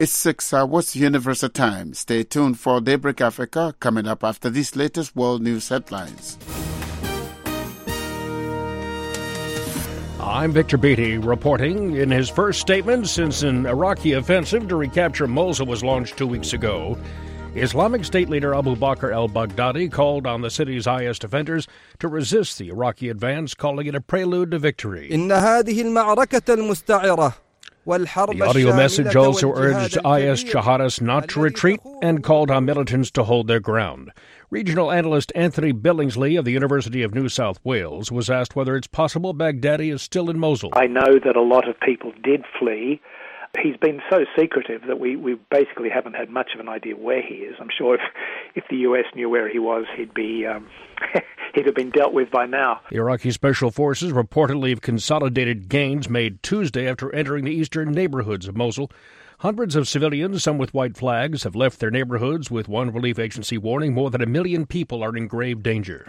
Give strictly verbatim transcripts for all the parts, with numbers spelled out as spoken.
It's six hours Universal Time. Stay tuned for Daybreak Africa coming up after these latest world news headlines. I'm Victor Beatty reporting. In his first statement since an Iraqi offensive to recapture Mosul was launched two weeks ago, Islamic State leader Abu Bakr al-Baghdadi called on the city's I S defenders to resist the Iraqi advance, calling it a prelude to victory. The audio message also urged I S jihadists not to retreat and called on militants to hold their ground. Regional analyst Anthony Billingsley of the University of New South Wales was asked whether it's possible Baghdadi is still in Mosul. I know that a lot of people did flee. He's been so secretive that we, we basically haven't had much of an idea where he is. I'm sure if, if the U S knew where he was, he'd be um, he'd have been dealt with by now. The Iraqi Special Forces reportedly have consolidated gains made Tuesday after entering the eastern neighborhoods of Mosul. Hundreds of civilians, some with white flags, have left their neighborhoods, with one relief agency warning more than a million people are in grave danger.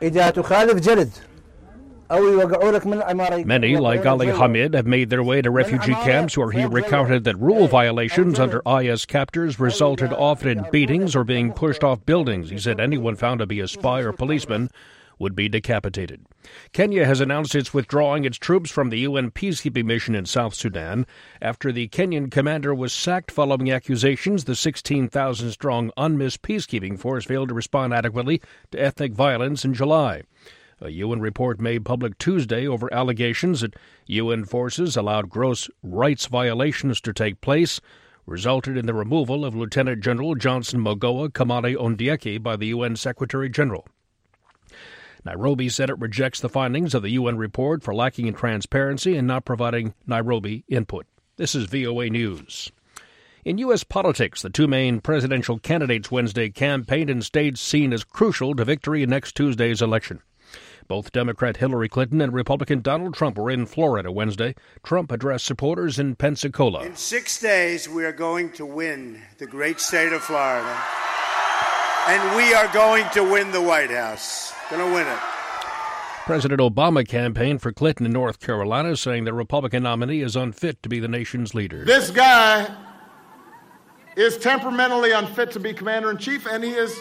Many, like Ali Hamid, have made their way to refugee camps where he recounted that rule violations under I S captors resulted often in beatings or being pushed off buildings. He said anyone found to be a spy or policeman would be decapitated. Kenya has announced it's withdrawing its troops from the U N peacekeeping mission in South Sudan after the Kenyan commander was sacked following accusations the sixteen thousand strong UNMISS peacekeeping force failed to respond adequately to ethnic violence in July. A U N report made public Tuesday over allegations that U N forces allowed gross rights violations to take place resulted in the removal of Lieutenant General Johnson Mogoa Kamale Ondieki by the U N Secretary General. Nairobi said it rejects the findings of the U N report for lacking in transparency and not providing Nairobi input. This is V O A News. In U S politics, the two main presidential candidates Wednesday campaigned in states seen as crucial to victory in next Tuesday's election. Both Democrat Hillary Clinton and Republican Donald Trump were in Florida Wednesday. Trump addressed supporters in Pensacola. In six days, we are going to win the great state of Florida, and we are going to win the White House. Going to win it. President Obama campaigned for Clinton in North Carolina, saying the Republican nominee is unfit to be the nation's leader. This guy is temperamentally unfit to be commander-in-chief, and he is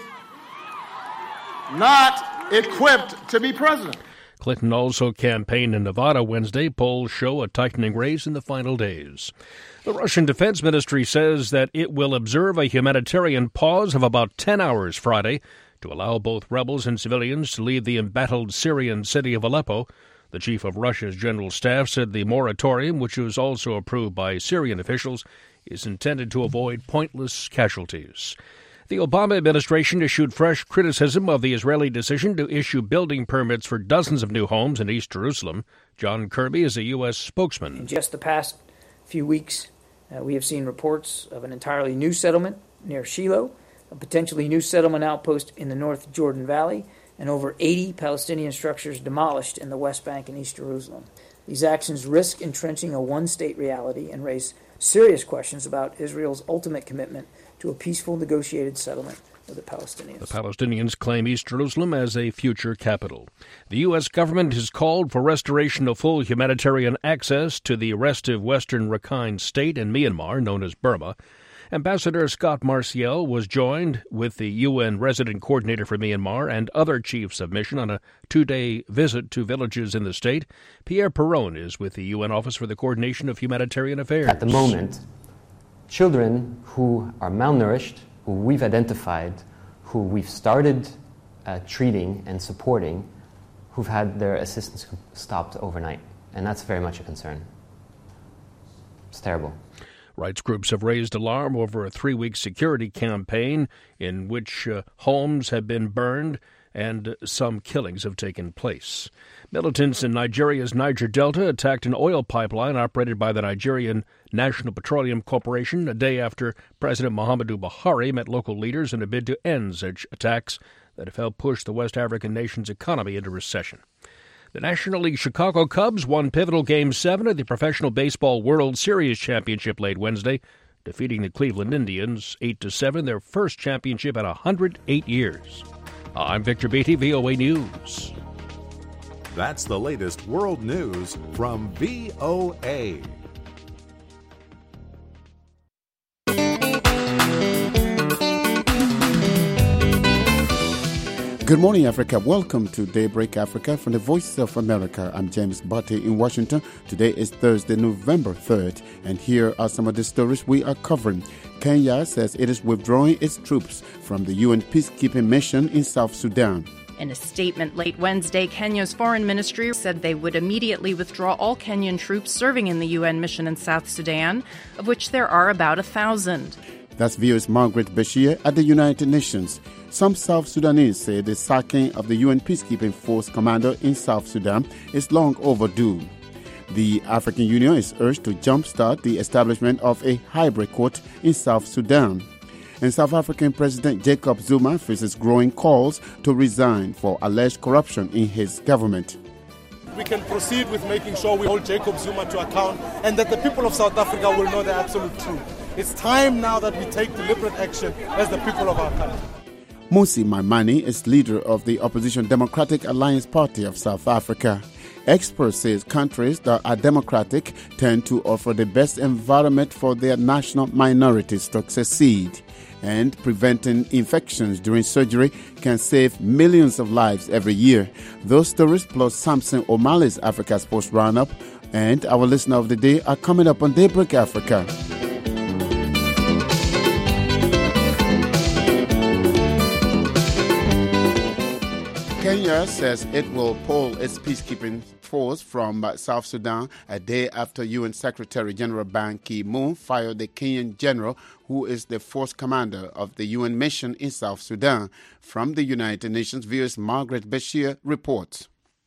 not equipped to be president. Clinton also campaigned in Nevada Wednesday. Polls show a tightening race in the final days. The Russian Defense Ministry says that it will observe a humanitarian pause of about ten hours Friday to allow both rebels and civilians to leave the embattled Syrian city of Aleppo. The chief of Russia's general staff said the moratorium, which was also approved by Syrian officials, is intended to avoid pointless casualties. The Obama administration issued fresh criticism of the Israeli decision to issue building permits for dozens of new homes in East Jerusalem. John Kirby is a U S spokesman. In just the past few weeks, uh, we have seen reports of an entirely new settlement near Shiloh, a potentially new settlement outpost in the North Jordan Valley, and over eighty Palestinian structures demolished in the West Bank and East Jerusalem. These actions risk entrenching a one-state reality and raise serious questions about Israel's ultimate commitment to a peaceful negotiated settlement with the Palestinians. The Palestinians claim East Jerusalem as a future capital. The U S government has called for restoration of full humanitarian access to the restive Western Rakhine State in Myanmar, known as Burma. Ambassador Scott Marciel was joined with the U N resident coordinator for Myanmar and other chiefs of mission on a two-day visit to villages in the state. Pierre Perron is with the U N Office for the Coordination of Humanitarian Affairs. At the moment, children who are malnourished, who we've identified, who we've started uh, treating and supporting, who've had their assistance stopped overnight. And that's very much a concern. It's terrible. Rights groups have raised alarm over a three-week security campaign in which uh, homes have been burned and some killings have taken place. Militants in Nigeria's Niger Delta attacked an oil pipeline operated by the Nigerian National Petroleum Corporation a day after President Muhammadu Buhari met local leaders in a bid to end such attacks that have helped push the West African nation's economy into recession. The National League Chicago Cubs won pivotal Game seven of the Professional Baseball World Series Championship late Wednesday, defeating the Cleveland Indians eight to seven, their first championship in one hundred eight years. I'm Victor Beatty, V O A News. That's the latest world news from V O A. Good morning, Africa. Welcome to Daybreak Africa from the Voice of America. I'm James Botte in Washington. Today is Thursday, November third, and here are some of the stories we are covering. Kenya says it is withdrawing its troops from the U N peacekeeping mission in South Sudan. In a statement late Wednesday, Kenya's foreign ministry said they would immediately withdraw all Kenyan troops serving in the U N mission in South Sudan, of which there are about a thousand. That's V O's Margaret Bashir at the United Nations. Some South Sudanese say the sacking of the U N Peacekeeping Force commander in South Sudan is long overdue. The African Union is urged to jumpstart the establishment of a hybrid court in South Sudan. And South African President Jacob Zuma faces growing calls to resign for alleged corruption in his government. We can proceed with making sure we hold Jacob Zuma to account and that the people of South Africa will know the absolute truth. It's time now that we take deliberate action as the people of our country. Mmusi Maimane is leader of the opposition Democratic Alliance Party of South Africa. Experts say countries that are democratic tend to offer the best environment for their national minorities to succeed. And preventing infections during surgery can save millions of lives every year. Those stories plus Samson O'Malley's Africa Sports Roundup and our listener of the day are coming up on Daybreak Africa. Kenya says it will pull its peacekeeping force from uh, South Sudan a day after U N Secretary General Ban Ki-moon fired the Kenyan general who is the force commander of the U N mission in South Sudan. From the United Nations, V O's Margaret Bashir reports.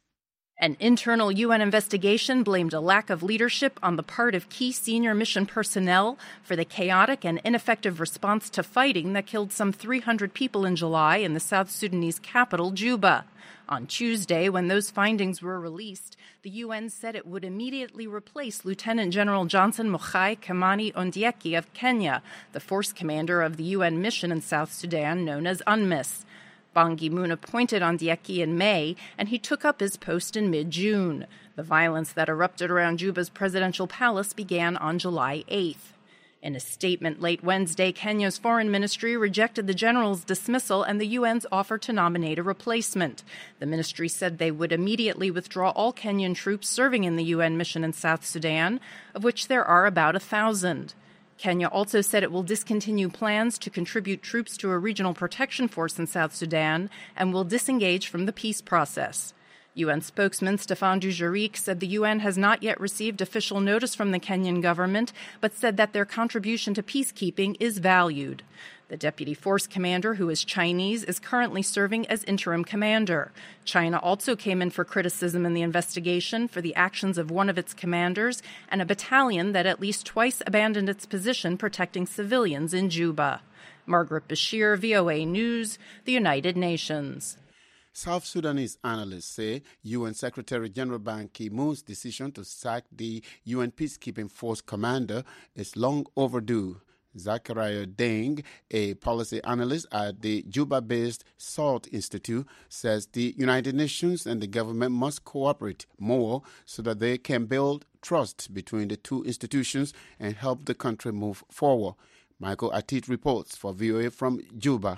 An internal U N investigation blamed a lack of leadership on the part of key senior mission personnel for the chaotic and ineffective response to fighting that killed some three hundred people in July in the South Sudanese capital, Juba. On Tuesday, when those findings were released, the U N said it would immediately replace Lieutenant General Johnson Mukhai Kimani Ondieki of Kenya, the force commander of the U N mission in South Sudan known as UNMISS. Ban Ki-moon appointed Ondieki in May, and he took up his post in mid-June. The violence that erupted around Juba's presidential palace began on July eighth. In a statement late Wednesday, Kenya's foreign ministry rejected the general's dismissal and the U N's offer to nominate a replacement. The ministry said they would immediately withdraw all Kenyan troops serving in the U N mission in South Sudan, of which there are about a thousand. Kenya also said it will discontinue plans to contribute troops to a regional protection force in South Sudan and will disengage from the peace process. U N spokesman Stéphane Dujarric said the U N has not yet received official notice from the Kenyan government, but said that their contribution to peacekeeping is valued. The deputy force commander, who is Chinese, is currently serving as interim commander. China also came in for criticism in the investigation for the actions of one of its commanders and a battalion that at least twice abandoned its position protecting civilians in Juba. Margaret Bashir, V O A News, the United Nations. South Sudanese analysts say U N Secretary General Ban Ki-moon's decision to sack the U N peacekeeping force commander is long overdue. Zachariah Deng, a policy analyst at the Juba-based SALT Institute, says the United Nations and the government must cooperate more so that they can build trust between the two institutions and help the country move forward. Michael Atit reports for V O A from Juba.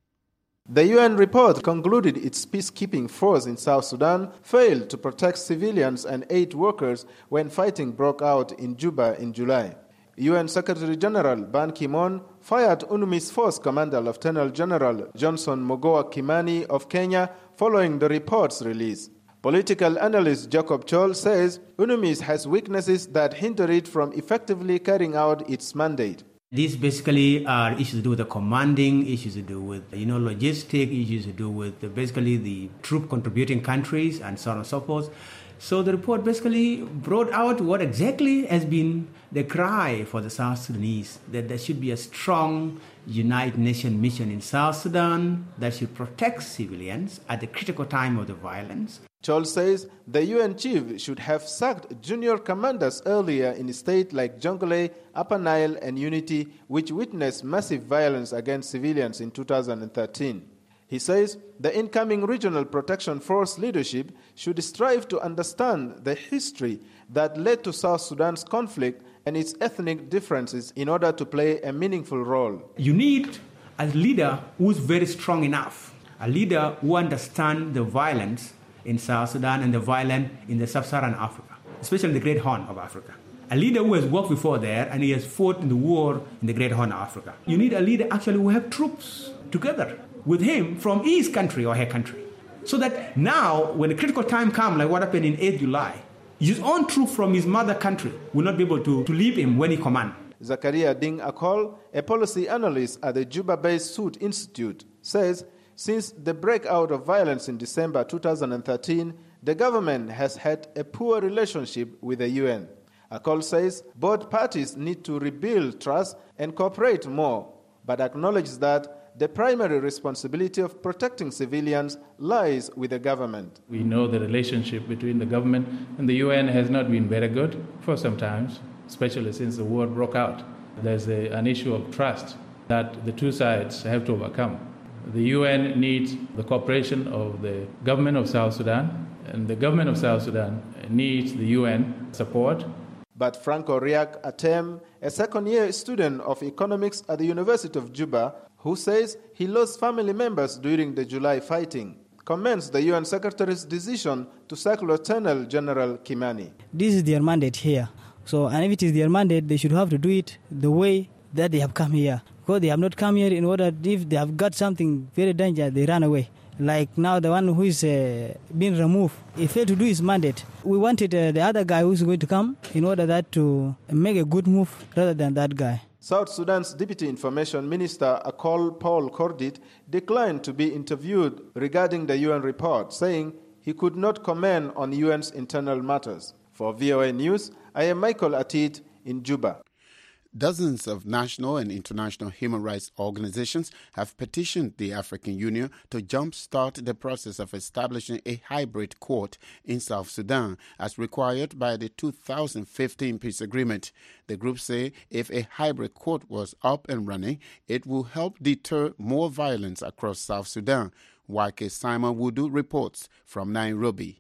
The U N report concluded its peacekeeping force in South Sudan failed to protect civilians and aid workers when fighting broke out in Juba in July. U N Secretary General Ban Ki-moon fired UNMISS Force Commander Lieutenant General Johnson Mugoa Kimani of Kenya following the report's release. Political analyst Jacob Chol says UNMISS has weaknesses that hinder it from effectively carrying out its mandate. These basically are issues to do with the commanding, issues to do with, you know, logistic, issues to do with the, basically the troop contributing countries and so on and so forth. So the report basically brought out what exactly has been the cry for the South Sudanese, that there should be a strong United Nations mission in South Sudan that should protect civilians at the critical time of the violence. Chol says the U N chief should have sacked junior commanders earlier in states like Jonglei, Upper Nile, and Unity, which witnessed massive violence against civilians in two thousand thirteen. He says the incoming Regional Protection Force leadership should strive to understand the history that led to South Sudan's conflict and its ethnic differences in order to play a meaningful role. You need a leader who's very strong enough, a leader who understands the violence in South Sudan and the violence in the sub-Saharan Africa, especially the Great Horn of Africa. A leader who has worked before there and he has fought in the war in the Great Horn of Africa. You need a leader actually who have troops together with him from his country or her country. So that now, when the critical time comes, like what happened in eighth of July, his own troop from his mother country will not be able to, to leave him when he commands. Zakaria Ding Akol, a policy analyst at the Juba-based Sood Institute, says since the breakout of violence in December two thousand thirteen, the government has had a poor relationship with the U N. Akol says both parties need to rebuild trust and cooperate more, but acknowledges that the primary responsibility of protecting civilians lies with the government. We know the relationship between the government and the U N has not been very good for some time, especially since the war broke out. There's a, an issue of trust that the two sides have to overcome. The U N needs the cooperation of the government of South Sudan, and the government of South Sudan needs the U N support. But Franco Riak Atem, a second-year student of economics at the University of Juba, who says he lost family members during the July fighting, commends the U N Secretary's decision to sack Lieutenant General Kimani. This is their mandate here. So, and if it is their mandate, they should have to do it the way that they have come here. Because they have not come here in order, if they have got something very dangerous, they run away. Like now, the one who is uh, being removed, he failed to do his mandate. We wanted uh, the other guy who is going to come in order that to make a good move rather than that guy. South Sudan's Deputy Information Minister Akol Paul Kordit declined to be interviewed regarding the U N report, saying he could not comment on U N's internal matters. For V O A News, I am Michael Atit in Juba. Dozens of national and international human rights organizations have petitioned the African Union to jumpstart the process of establishing a hybrid court in South Sudan, as required by the two thousand fifteen peace agreement. The groups say if a hybrid court was up and running, it will help deter more violence across South Sudan. Y K Simon Wudu reports from Nairobi.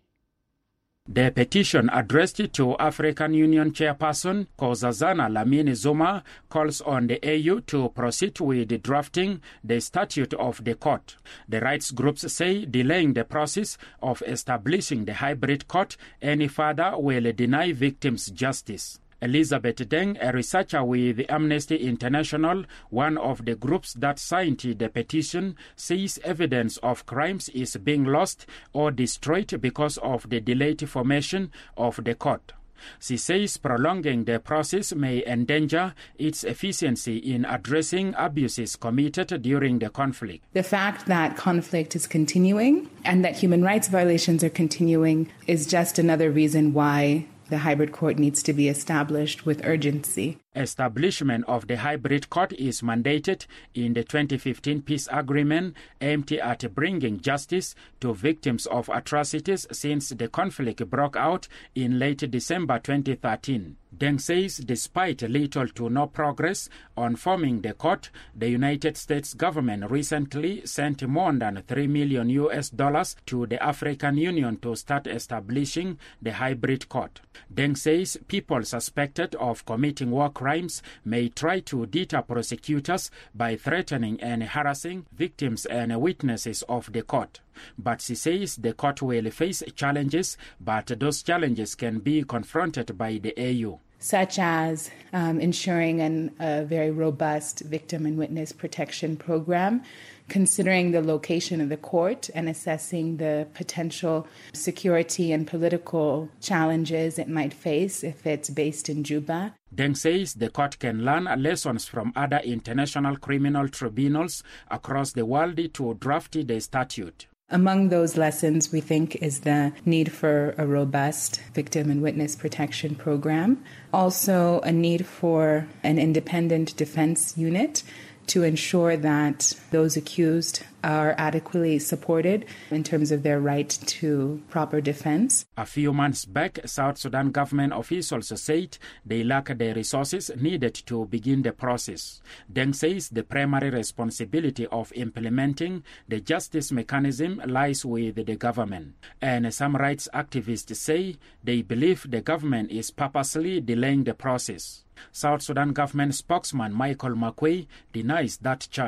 The petition addressed to African Union Chairperson Nkosazana Dlamini Zuma calls on the A U to proceed with drafting the statute of the court. The rights groups say delaying the process of establishing the hybrid court any further will deny victims justice. Elizabeth Deng, a researcher with Amnesty International, one of the groups that signed the petition, says evidence of crimes is being lost or destroyed because of the delayed formation of the court. She says prolonging the process may endanger its efficiency in addressing abuses committed during the conflict. The fact that conflict is continuing and that human rights violations are continuing is just another reason why the hybrid court needs to be established with urgency. Establishment of the hybrid court is mandated in the twenty fifteen peace agreement, aimed at bringing justice to victims of atrocities since the conflict broke out in late December twenty thirteen. Deng says despite little to no progress on forming the court, the United States government recently sent more than three million U S dollars to the African Union to start establishing the hybrid court. Deng says people suspected of committing war crimes may try to deter prosecutors by threatening and harassing victims and witnesses of the court. But she says the court will face challenges, but those challenges can be confronted by the A U. Such as um, ensuring an, a very robust victim and witness protection program, considering the location of the court and assessing the potential security and political challenges it might face if it's based in Juba. Deng says the court can learn lessons from other international criminal tribunals across the world to draft the statute. Among those lessons, we think, is the need for a robust victim and witness protection program. Also, a need for an independent defense unit to ensure that those accused are adequately supported in terms of their right to proper defense. A few months back, South Sudan government officials said they lack the resources needed to begin the process. Deng says the primary responsibility of implementing the justice mechanism lies with the government. And some rights activists say they believe the government is purposely delaying the process. South Sudan government spokesman Michael Makwei denies that charge.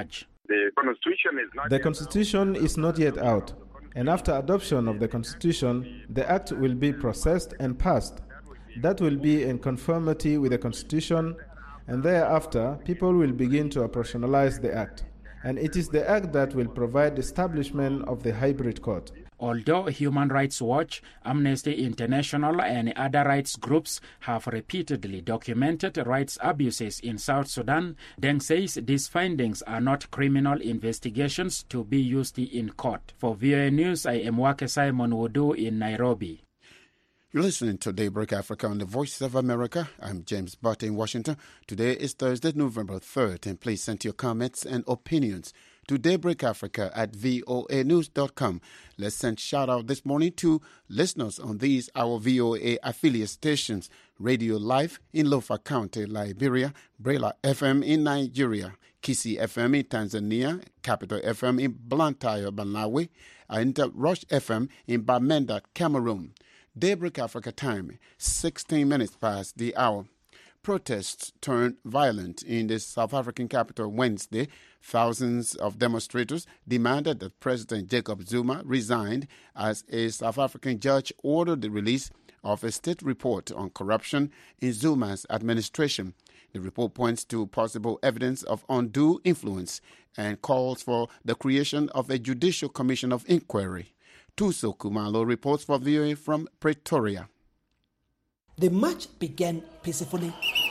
The Constitution is not The Constitution is not yet out, and after adoption of the Constitution, the Act will be processed and passed. That will be in conformity with the Constitution, and thereafter, people will begin to operationalize the Act. And it is the Act that will provide the establishment of the hybrid court. Although Human Rights Watch, Amnesty International, and other rights groups have repeatedly documented rights abuses in South Sudan, Deng says these findings are not criminal investigations to be used in court. For V O A News, I am Wake Simon Wudu in Nairobi. You're listening to Daybreak Africa on the Voice of America. I'm James Butt in Washington. Today is Thursday, November third, and please send your comments and opinions to Daybreak Africa at voa news dot com. Let's send shout out this morning to listeners on these our V O A affiliate stations: Radio Life in Lofa County, Liberia, Brela F M in Nigeria, Kisi F M in Tanzania, Capital F M in Blantyre, Malawi, and Rush F M in Bamenda, Cameroon. Daybreak Africa time, sixteen minutes past the hour. Protests turned violent in the South African capital Wednesday. Thousands of demonstrators demanded that President Jacob Zuma resign as a South African judge ordered the release of a state report on corruption in Zuma's administration. The report points to possible evidence of undue influence and calls for the creation of a judicial commission of inquiry. Tuso Kumalo reports for V O A from Pretoria. The march began peacefully.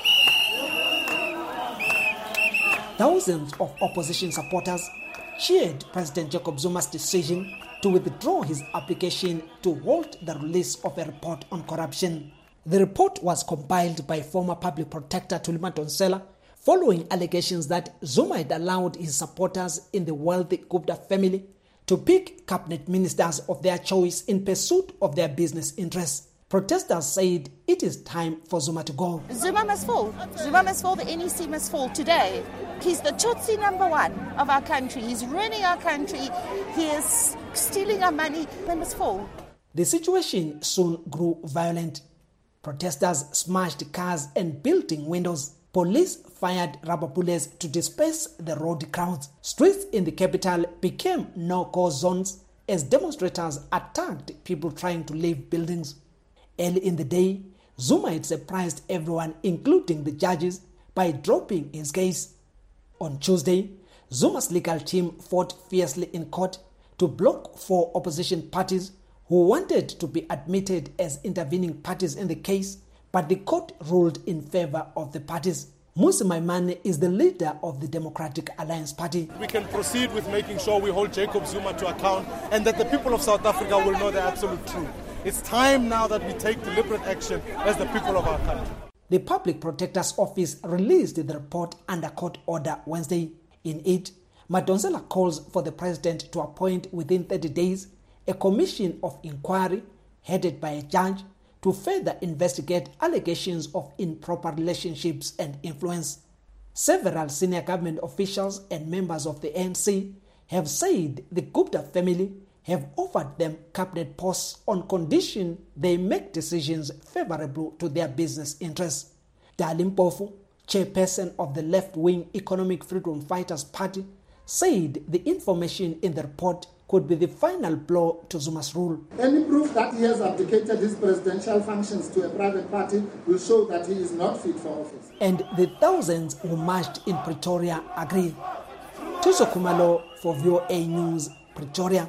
Thousands of opposition supporters cheered President Jacob Zuma's decision to withdraw his application to halt the release of a report on corruption. The report was compiled by former public protector Thuli Madonsela following allegations that Zuma had allowed his supporters in the wealthy Gupta family to pick cabinet ministers of their choice in pursuit of their business interests. Protesters said it is time for Zuma to go. Zuma must fall. Zuma must fall. The N E C must fall today. He's the Tutsi number one of our country. He's ruining our country. He is stealing our money. They must fall. The situation soon grew violent. Protesters smashed cars and building windows. Police fired rubber bullets to disperse the road crowds. Streets in the capital became no-go zones as demonstrators attacked people trying to leave buildings. Early in the day, Zuma had surprised everyone, including the judges, by dropping his case. On Tuesday, Zuma's legal team fought fiercely in court to block four opposition parties who wanted to be admitted as intervening parties in the case, but the court ruled in favor of the parties. Mmusi Maimane is the leader of the Democratic Alliance Party. We can proceed with making sure we hold Jacob Zuma to account and that the people of South Africa will know the absolute truth. It's time now that we take deliberate action as the people of our country. The Public Protector's Office released the report under court order Wednesday. In it, Madonsela calls for the president to appoint within thirty days a commission of inquiry headed by a judge to further investigate allegations of improper relationships and influence. Several senior government officials and members of the A N C have said the Gupta family have offered them cabinet posts on condition they make decisions favorable to their business interests. Dali Mpofu, chairperson of the left-wing Economic Freedom Fighters Party, said the information in the report could be the final blow to Zuma's rule. Any proof that he has abdicated his presidential functions to a private party will show that he is not fit for office. And the thousands who marched in Pretoria agree. Tuso Kumalo for V O A News, Pretoria.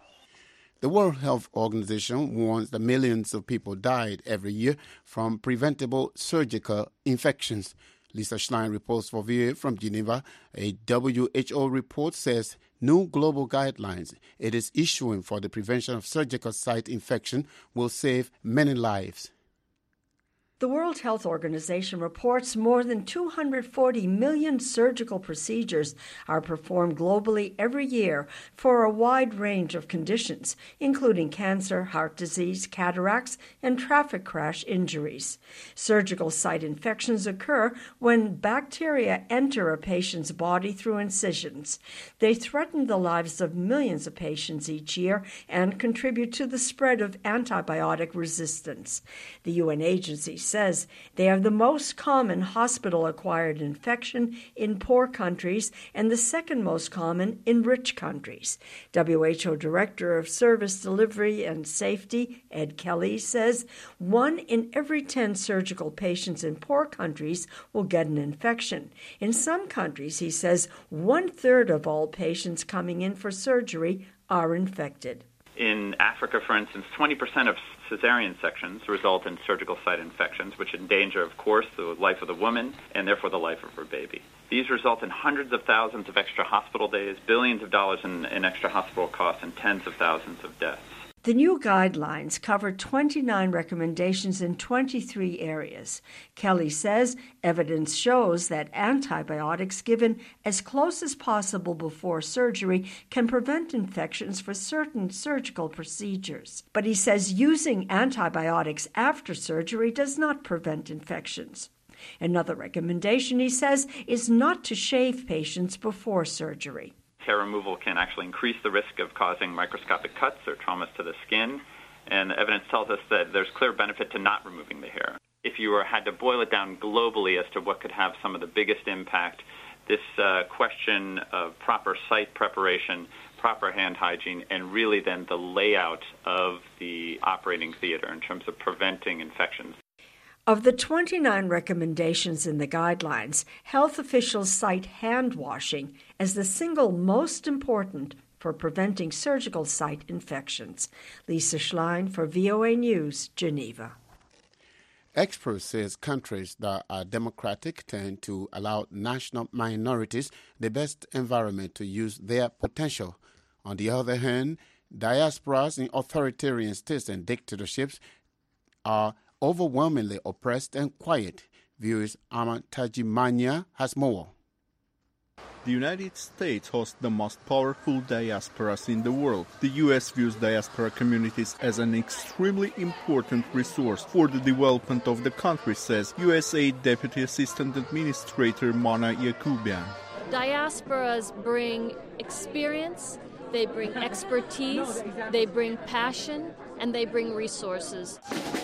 The World Health Organization warns that millions of people died every year from preventable surgical infections. Lisa Schlein reports for V O A from Geneva. A W H O report says new global guidelines it is issuing for the prevention of surgical site infection will save many lives. The World Health Organization reports more than two hundred forty million surgical procedures are performed globally every year for a wide range of conditions, including cancer, heart disease, cataracts, and traffic crash injuries. Surgical site infections occur when bacteria enter a patient's body through incisions. They threaten the lives of millions of patients each year and contribute to the spread of antibiotic resistance. The U N agency says they are the most common hospital-acquired infection in poor countries and the second most common in rich countries. W H O Director of Service Delivery and Safety, Ed Kelly, says one in every ten surgical patients in poor countries will get an infection. In some countries, he says, one-third of all patients coming in for surgery are infected. In Africa, for instance, twenty percent of cesarean sections result in surgical site infections, which endanger, of course, the life of the woman and therefore the life of her baby. These result in hundreds of thousands of extra hospital days, billions of dollars in, in extra hospital costs, and tens of thousands of deaths. The new guidelines cover twenty-nine recommendations in twenty-three areas. Kelly says evidence shows that antibiotics given as close as possible before surgery can prevent infections for certain surgical procedures. But he says using antibiotics after surgery does not prevent infections. Another recommendation, he says, is not to shave patients before surgery. Hair removal can actually increase the risk of causing microscopic cuts or traumas to the skin, and the evidence tells us that there's clear benefit to not removing the hair. If you were, had to boil it down globally as to what could have some of the biggest impact, this uh, question of proper site preparation, proper hand hygiene, and really then the layout of the operating theater in terms of preventing infections. Of the twenty-nine recommendations in the guidelines, health officials cite hand washing as the single most important for preventing surgical site infections. Lisa Schlein for V O A News, Geneva. Experts say countries that are democratic tend to allow national minorities the best environment to use their potential. On the other hand, diasporas in authoritarian states and dictatorships are overwhelmingly oppressed and quiet. V O A's Ahmad Tajimania has more. The United States hosts the most powerful diasporas in the world. The U S views diaspora communities as an extremely important resource for the development of the country, says U S A I D Deputy Assistant Administrator Mona Yakubian. Diasporas bring experience, they bring expertise, they bring passion, and they bring resources.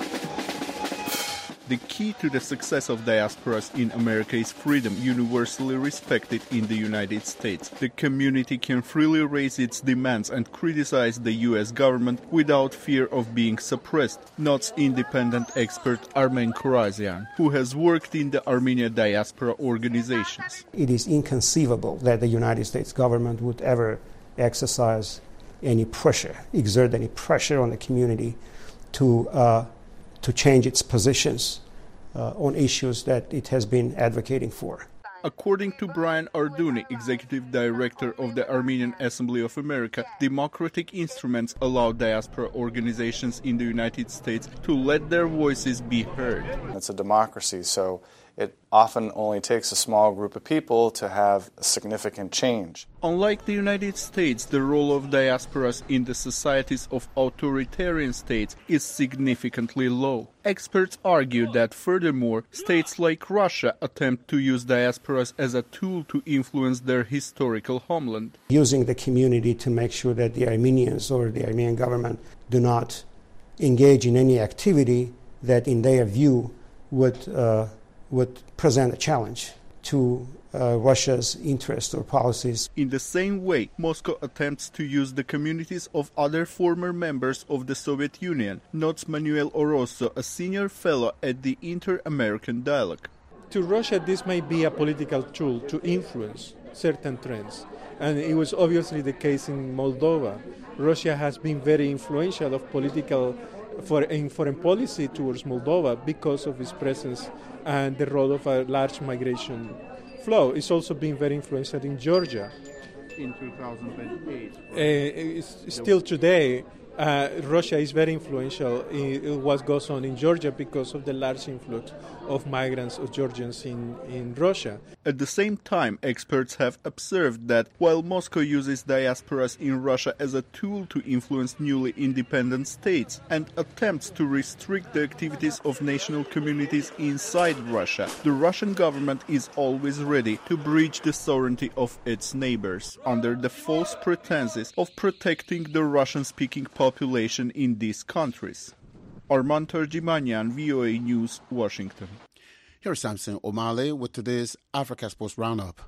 The key to the success of diasporas in America is freedom, universally respected in the United States. The community can freely raise its demands and criticize the U S government without fear of being suppressed, notes independent expert Armen Karazian, who has worked in the Armenian diaspora organizations. It is inconceivable that the United States government would ever exercise any pressure, exert any pressure on the community to uh, to change its positions uh, on issues that it has been advocating for. According to Brian Ardouni, Executive Director of the Armenian Assembly of America, democratic instruments allow diaspora organizations in the United States to let their voices be heard. It's a democracy, so it often only takes a small group of people to have significant change. Unlike the United States, the role of diasporas in the societies of authoritarian states is significantly low. Experts argue that, furthermore, states like Russia attempt to use diasporas as a tool to influence their historical homeland. Using the community to make sure that the Armenians or the Armenian government do not engage in any activity that, in their view, would uh, would present a challenge to uh, Russia's interests or policies. In the same way, Moscow attempts to use the communities of other former members of the Soviet Union, notes Manuel Orosso, a senior fellow at the Inter-American Dialogue. To Russia, this may be a political tool to influence certain trends. And it was obviously the case in Moldova. Russia has been very influential of political for in foreign policy towards Moldova because of its presence and the role of a large migration flow. It's also been very influential in Georgia. In two thousand eight. Uh, still today, uh, Russia is very influential in what goes on in Georgia because of the large influx of migrants, of Georgians in, in Russia. At the same time, experts have observed that while Moscow uses diasporas in Russia as a tool to influence newly independent states and attempts to restrict the activities of national communities inside Russia, the Russian government is always ready to breach the sovereignty of its neighbors under the false pretenses of protecting the Russian-speaking population in these countries. Armand Terjimanian, V O A News, Washington. Here's Samson O'Malley with today's Africa Sports Roundup.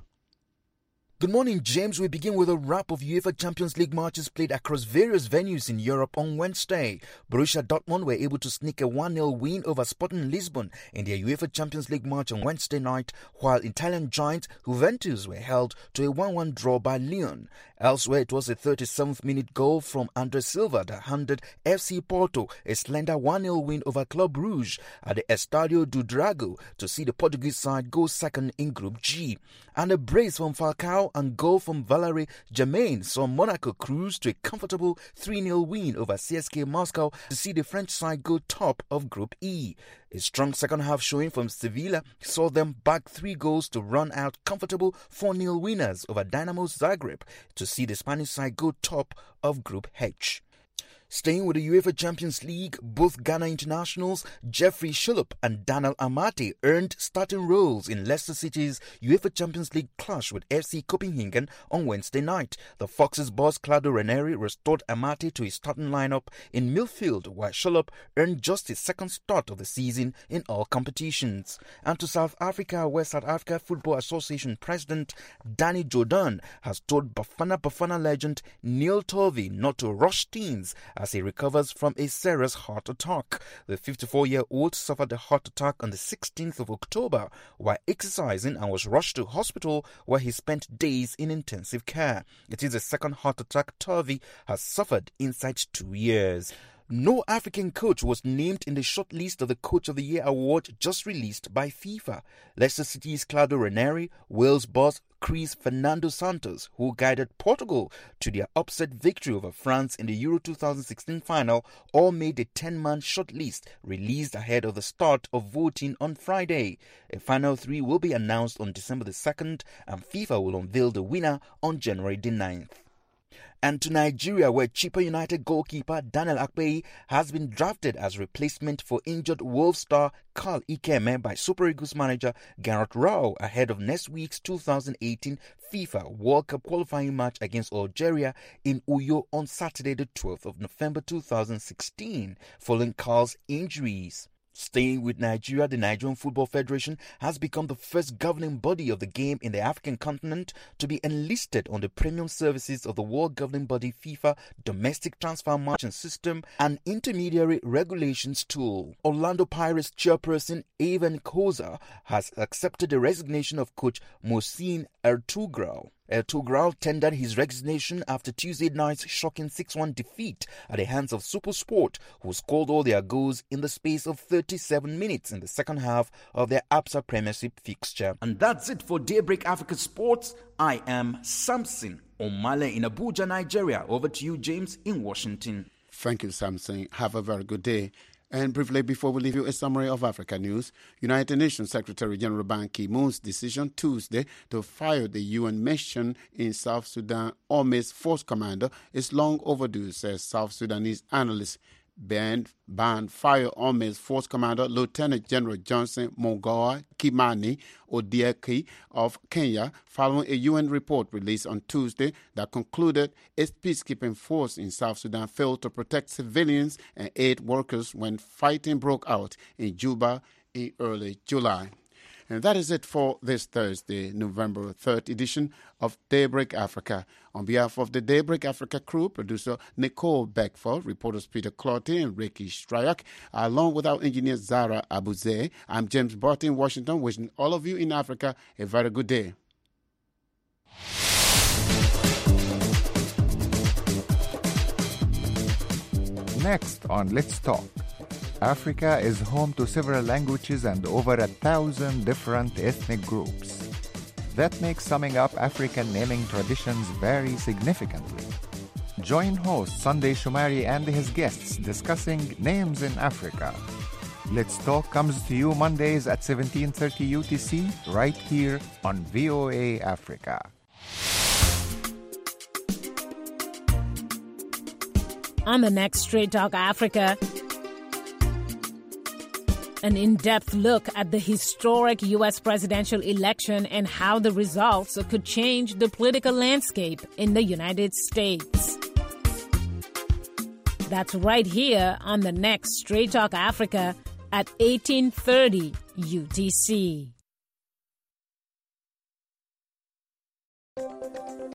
Good morning, James. We begin with a wrap of UEFA Champions League matches played across various venues in Europe on Wednesday. Borussia Dortmund were able to sneak a one nil win over Sporting Lisbon in their UEFA Champions League match on Wednesday night, while Italian giant Juventus were held to a one one draw by Lyon. Elsewhere, it was a thirty-seventh minute goal from Andre Silva that handed F C Porto a slender one nil win over Club Brugge at the Estadio do Dragão to see the Portuguese side go second in Group G. And a brace from Falcao and goal from Valery Germain saw Monaco cruise to a comfortable three nil win over C S K A Moscow to see the French side go top of Group E. A strong second-half showing from Sevilla saw them bag three goals to run out comfortable four nil winners over Dynamo Zagreb to see the Spanish side go top of Group H. Staying with the UEFA Champions League, both Ghana internationals Jeffrey Schlupp and Daniel Amate earned starting roles in Leicester City's UEFA Champions League clash with F C Copenhagen on Wednesday night. The Foxes' boss Claudio Ranieri restored Amate to his starting lineup in midfield, while Schlupp earned just his second start of the season in all competitions. And to South Africa, where South Africa Football Association President Danny Jordan has told Bafana Bafana legend Neil Tovey not to rush teams as he recovers from a serious heart attack. The fifty-four-year-old suffered a heart attack on the sixteenth of October while exercising and was rushed to hospital where he spent days in intensive care. It is the second heart attack Tovey has suffered inside two years. No African coach was named in the short list of the Coach of the Year award just released by FIFA. Leicester City's Claudio Ranieri, Wales boss Chris Fernando Santos, who guided Portugal to their upset victory over France in the Euro twenty sixteen final, all made the ten-man shortlist released ahead of the start of voting on Friday. A final three will be announced on December the second, and FIFA will unveil the winner on January the ninth. And to Nigeria, where Chippa United goalkeeper Daniel Akpeyi has been drafted as replacement for injured Wolves star Carl Ikeme by Super Eagles manager Gareth Rao ahead of next week's two thousand eighteen FIFA World Cup qualifying match against Algeria in Uyo on Saturday the twelfth of November two thousand sixteen, following Carl's injuries. Staying with Nigeria, the Nigerian Football Federation has become the first governing body of the game in the African continent to be enlisted on the premium services of the world governing body FIFA Domestic Transfer Marching System and Intermediary Regulations Tool. Orlando Pirates chairperson Evan Koza has accepted the resignation of coach Mohsin Ertugrul. Ertugrul tendered his resignation after Tuesday night's shocking six one defeat at the hands of SuperSport, who scored all their goals in the space of thirty-seven minutes in the second half of their Absa Premiership fixture. And that's it for Daybreak Africa Sports. I am Samson O'Malley in Abuja, Nigeria. Over to you, James, in Washington. Thank you, Samson. Have a very good day. And briefly, before we leave you, a summary of Africa news. United Nations Secretary General Ban Ki-moon's decision Tuesday to fire the U N mission in South Sudan, Army's force commander, is long overdue, says South Sudanese analyst. Ban, ban fire Army's force commander, Lieutenant General Johnson Mongoa Kimani Odieki of Kenya, following a U N report released on Tuesday that concluded its peacekeeping force in South Sudan failed to protect civilians and aid workers when fighting broke out in Juba in early July. And that is it for this Thursday, November third edition of Daybreak Africa. On behalf of the Daybreak Africa crew, producer Nicole Beckford, reporters Peter Clotty and Ricky Stryak, along with our engineer Zara Abuze, I'm James Barton in Washington, wishing all of you in Africa a very good day. Next on Let's Talk. Africa is home to several languages and over a thousand different ethnic groups. That makes summing up African naming traditions very significantly. Join host Sunday Shumari and his guests discussing names in Africa. Let's Talk comes to you Mondays at seventeen thirty U T C, right here on V O A Africa. On the next Straight Talk Africa, an in-depth look at the historic U S presidential election and how the results could change the political landscape in the United States. That's right here on the next Straight Talk Africa at eighteen thirty U T C.